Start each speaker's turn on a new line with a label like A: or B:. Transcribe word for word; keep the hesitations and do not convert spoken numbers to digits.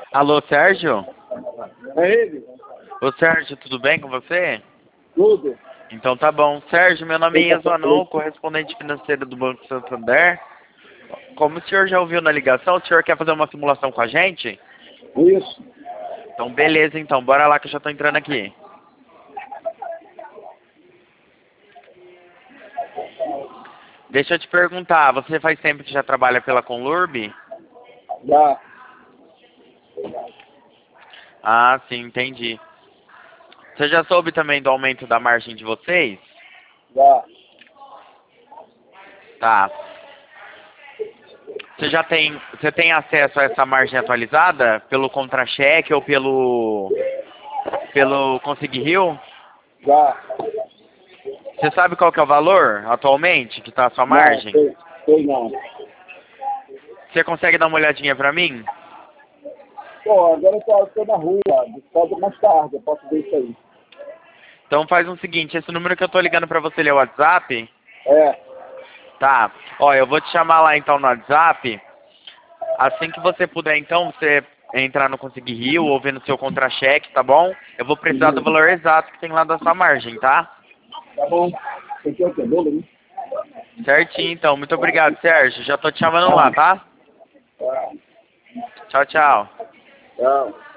A: Alô, Sérgio?
B: É ele?
A: Ô, Sérgio, tudo bem com você?
B: Tudo?
A: Então tá bom. Sérgio, meu nome é Iasonão, correspondente financeiro do Banco Santander. Como o senhor já ouviu na ligação, o senhor quer fazer uma simulação com a gente?
B: Isso.
A: Então beleza, então. Bora lá que eu já tô entrando aqui. Deixa eu te perguntar, você faz tempo que já trabalha pela Conlurb?
B: Já.
A: Ah, sim, entendi. Você já soube também do aumento da margem de vocês?
B: Já.
A: Tá. Você já tem, você tem acesso a essa margem atualizada pelo contra-cheque ou pelo pelo Consegui Rio?
B: Já.
A: Você sabe qual que é o valor atualmente que está a sua
B: Não,
A: margem?
B: sei, sei não.
A: Você consegue dar uma olhadinha pra mim?
B: Pô, agora eu tô, eu tô na rua. Pode mais tarde, eu posso ver isso aí.
A: Então faz o seguinte, esse número que eu tô ligando pra você ele é o WhatsApp?
B: É.
A: Tá. Ó, eu vou te chamar lá então no WhatsApp. Assim que você puder então, você entrar no Consegui Rio ou ver no seu contra-cheque, tá bom? Eu vou precisar do
B: Uhum.
A: valor exato que tem lá da sua margem, tá?
B: Tá bom. Você quer o que? Dolo, né?
A: Certinho então. Muito obrigado, Sérgio. Já tô te chamando lá,
B: Tá.
A: tá?
B: Tá.
A: Tchau, tchau.
B: Tchau.